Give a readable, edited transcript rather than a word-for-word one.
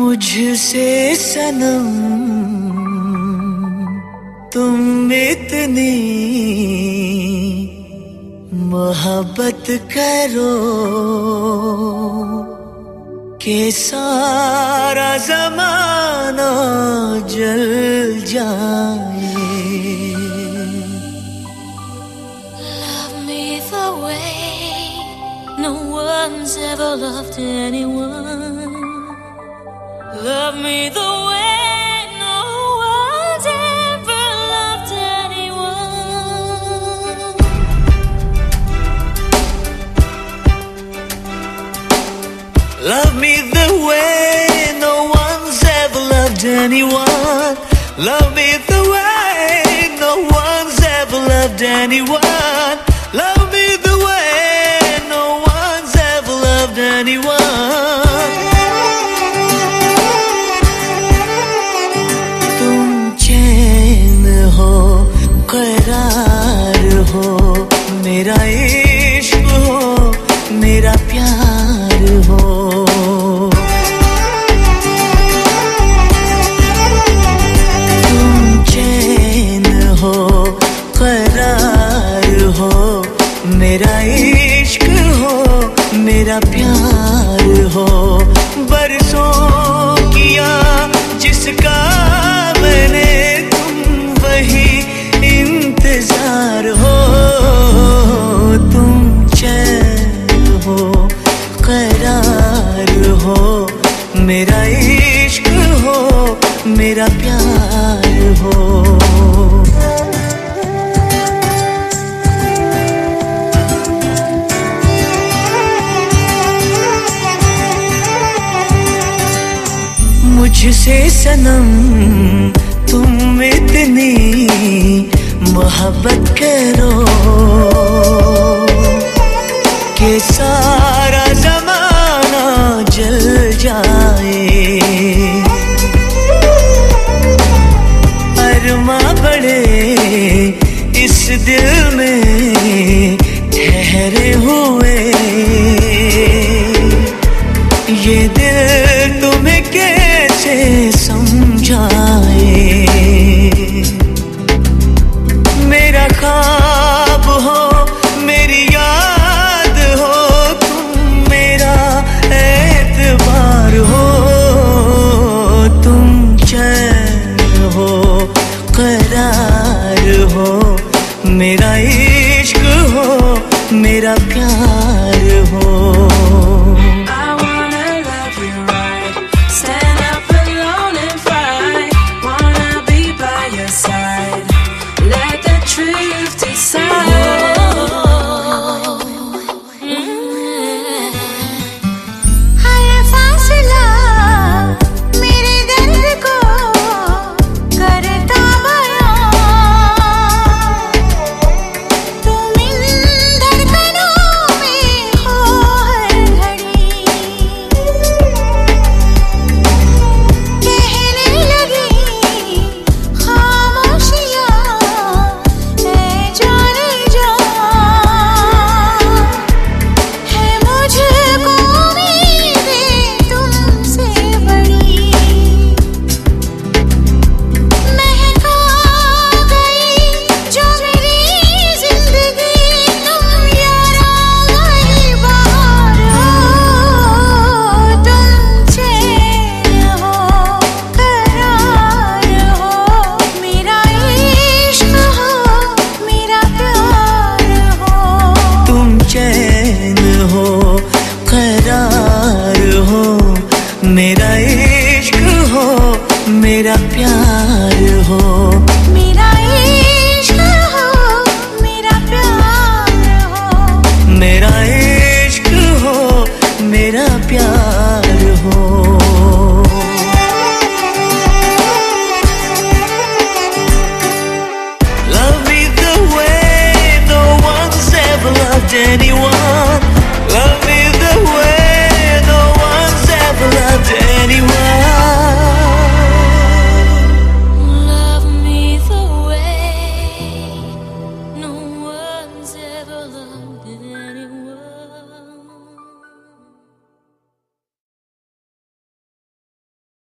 मुझसे सनम तुम इतनी मोहब्बत करो कि सारा ज़माना जल जाए। Love me the way no one's ever loved anyone. Love me the way no one's ever loved anyone. Love me the way no one's ever loved anyone. Love me the way no one's ever loved anyone. Love me the way no one's ever loved anyone. करार हो मेरा इश्क हो मेरा प्यार हो। तुम चैन हो करार हो मेरा इश्क हो मेरा प्यार हो। बरसों किया जिसका मैंने तुम वही इंतजार हो। तुम चैन हो करार हो मेरा इश्क हो मेरा प्यार हो। मुझसे सनम तुम इतनी मोहब्बत करो कि सारा ज़माना जल जाए। अरमां बड़े इस दिल में ठहरे हुए, ये दिल तुम्हें कैसे समझाए। मेरा ख्वाब हो मेरी याद हो तुम मेरा एतबार हो। तुम चैन हो करार हो मेरा इश्क हो मेरा प्यार हो। मेरा इश्क हो मेरा प्यार हो। मेरा इश्क हो मेरा प्यार हो। मेरा इश्क हो मेरा प्यार हो। Love me the way no one's ever loved anyone.